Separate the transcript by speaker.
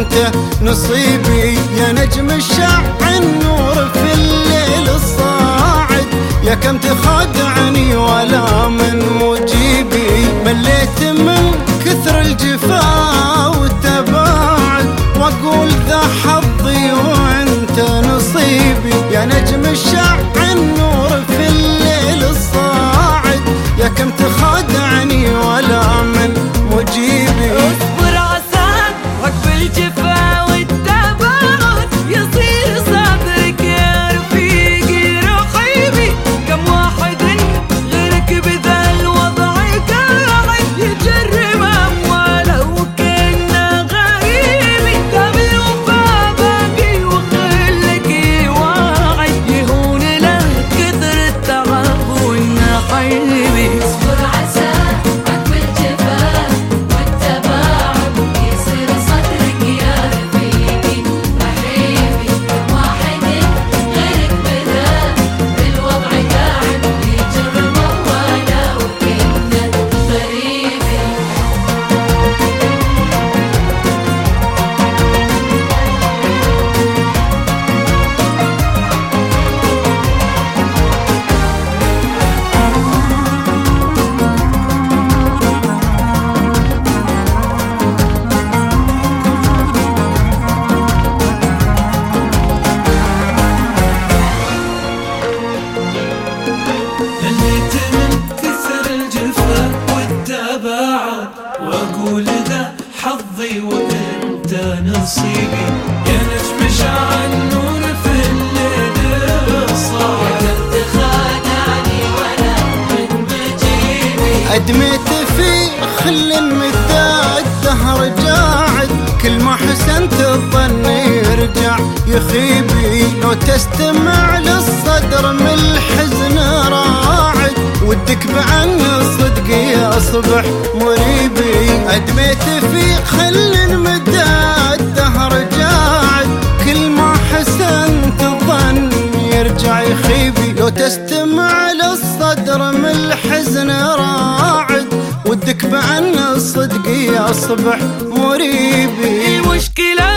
Speaker 1: وانت نصيبي. يا نجم الشع النور في الليل الصاعد، يا كم تخادعني ولا من مجيبي. مليت من كثر الجفا والتباعد، واقول ذا حظي وانت نصيبي. يا نجم الشع النور في الليل الصاعد، يا كم تخادعني ولا من مجيبي.
Speaker 2: اصبر عساك عقب الجفا والتباعد، يصير صدرك يا رفيقي رقيبي. كم واحد غيرك بذا الوضع قاعد يجرب امواله وكأنه غريبي. دام الوفا باقي وخلك واعد، يهون له كثر التعب والنحيبي.
Speaker 3: اصبر عساك عقب الجفا والتباعد، يصير صدرك يا رفيقي رحيبي. كم واحد غيرك بذا بالوضع قاعد يجرب امواله وكأنه غريبي.
Speaker 2: مليت من كثر الجفا والتباعد، واقول ذا حظي وانت نصيبي. يا نجم شع النور في الليل الصاعد،
Speaker 3: تخادعني ولا من مجيبي.
Speaker 1: أدميت في خل مدى الدهر جاعد، كل ما حسنت الظن يرجع يخيبي. لو تستمع للصدر من الحزن راعد، ودك بعن صدق يصبح مريبي. أدميت في خل مدى الدهر جاعد، كل ما حسنت الظن يرجع يخيبي. لو تستمع للصدر من الحزن راعد، ودك بعن الصدق يصبح مريبي.
Speaker 2: المشكلة